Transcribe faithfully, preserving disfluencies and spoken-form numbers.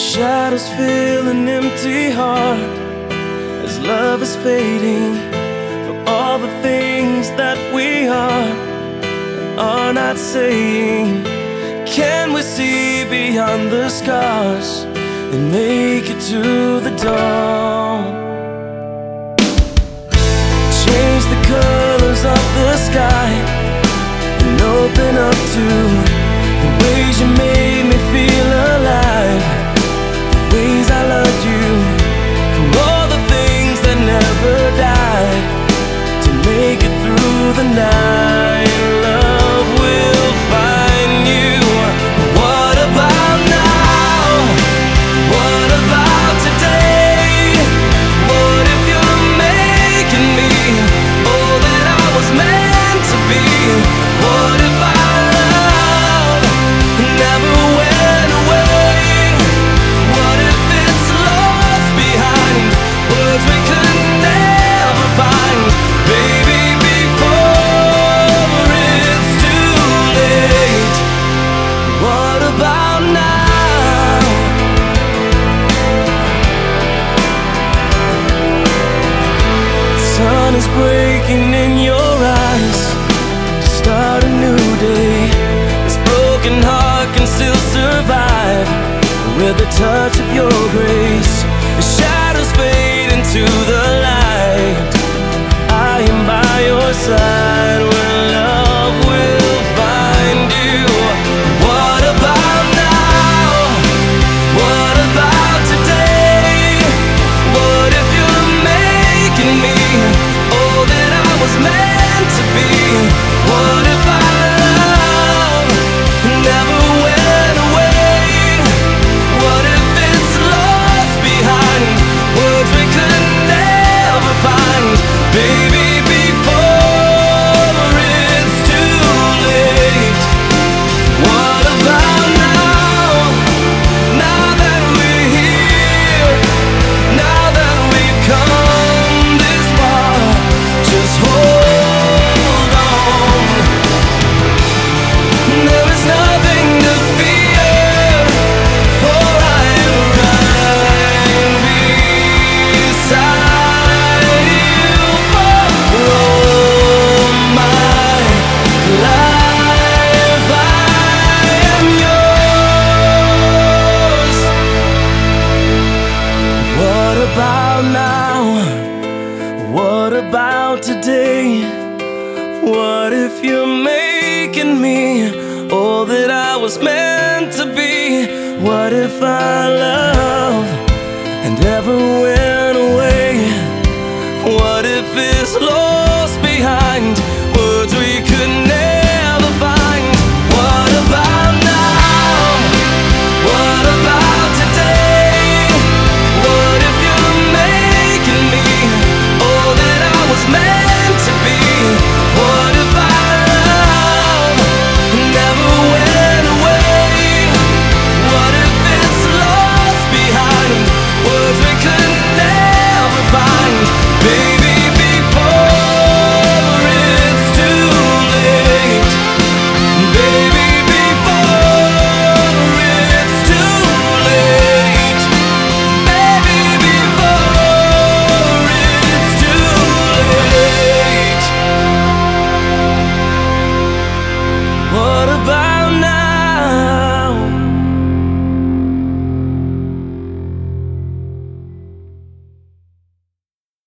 Shadows fill an empty heart as love is fading from all the things that we are and are not saying. Can we see beyond the scars and make it to the dawn? Change the colors of the sky and open up to the ways you made me feel alive, the ways I loved you, for all the things that never died, to make it through the night. Love will find you. What about now? What about today? What if you're making me all that I was meant to be? What if our love never went away? What if it's lost behind words we could never find? Baby, before it's too late. What about now? The sun is breaking in your eyes to start a new day. This broken heart can still survive with the touch of your grace. The shadows fade into the light. I am by your side when love will find you. What about now? What about today? What if you're making me all that I was meant to be? What if our love never went away? What if it's lost behind words we could never find? Baby, before it's too late. What about now? Now that we're here, now that we've come this far, just hold on. There is nothing to fear, for I am right beside you for all my life. I am yours. What about now? What about today? What if you're making me all that I was meant to be? What if our love and ever went away? What if it's lost behind words we could never find? What about now? What about today? What if you're making me all that I was meant to be? What if our love never went away? What if it's lost behind words we could never find? Baby, before it's too late. Baby, before it's too late. Baby, before it's too late. What about